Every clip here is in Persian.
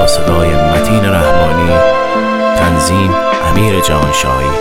صدای متین رحمانی، تنظیم امیر جهانشاهی.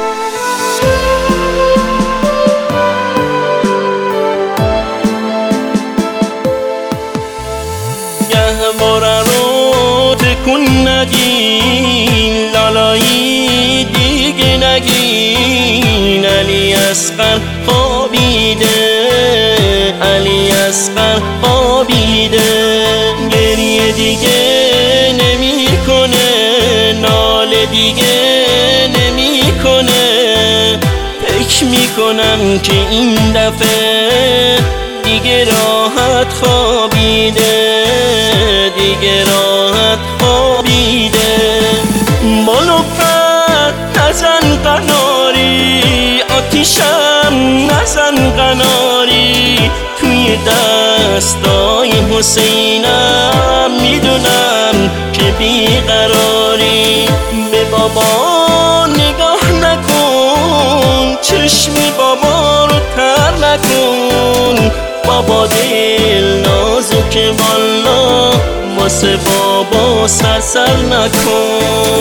گهواره رو تکون ندین، لالایی دیگه نگین. علی اصغر خوابیده، علی اصغر خوابیده. گریه دیگه نمیکنه، ناله دیگه نمیکنه. فکر میکنم که این دفعه دیگه راحت خوابیده، دیگه راحت خوابیده. بالو پر نزن قناری، آتیشم نزن قناری. توی دستای حسینم میدونم که بیقراری. به بابا نگاه نکن، چشمی بابا رو تر نکن. بابا دل نازکه والا، واسه بابا سر نکن.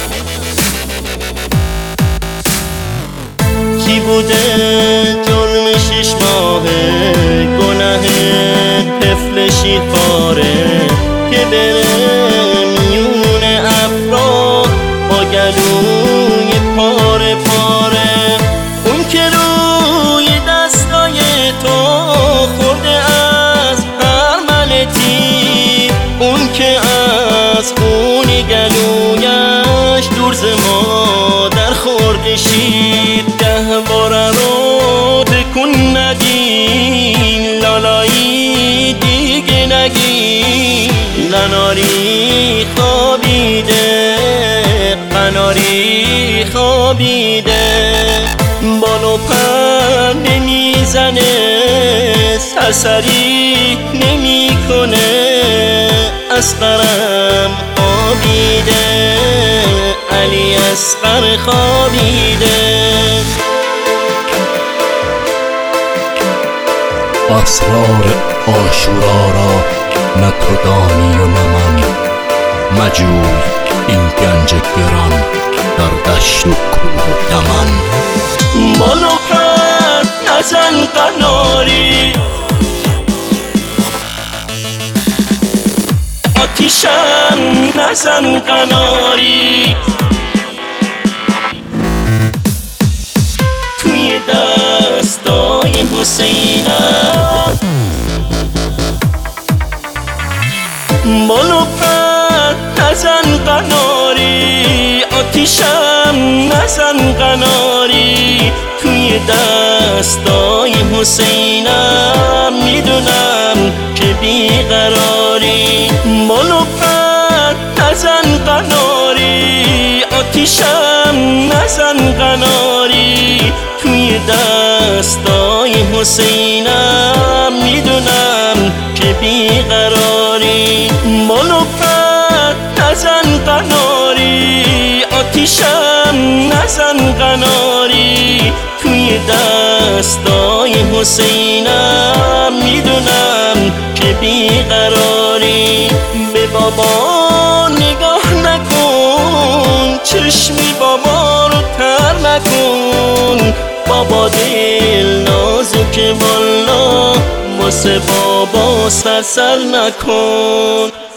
کی بوده جرم 6 ماهه، گناه طفل شیرخواره که بره میون افرا با گلوی پاره پاره. اون که روی دستای تو خورده از هر ملتی، اون که از خون گلویش دورز مادر خورده شیر. گهواره رو تکون ندین، لالایی دیگه نگین. قناری خوابیده، قناری خوابیده. بالو پر نمیزنه، سرسری نمیکنه. اصغرم خوابیده، علی اصغر خوابیده. اسرار عاشورا را نه تو دانی و نه من. مجوی این گنج گران در دشت و کوه و دمن. بالو پر نزن قناری، آتیشم نزن قناری. توی دستای حسینم بالو پر نزن قناری، آتیشم نزن قناری. توی دستای حسینم میدونم که بیقراری. بالو پر نزن قناری، آتیشم نزن قناری. توی دستای حسینم میدونم که بیقراری. بالو پر نزن قناری، آتیشم نزن قناری. توی دستای حسینم میدونم که بیقراری. به بابا نگاه نکن، چشمی بابا رو تر نکن. بابا دل نازکه والا، واسه بابا سر نکن.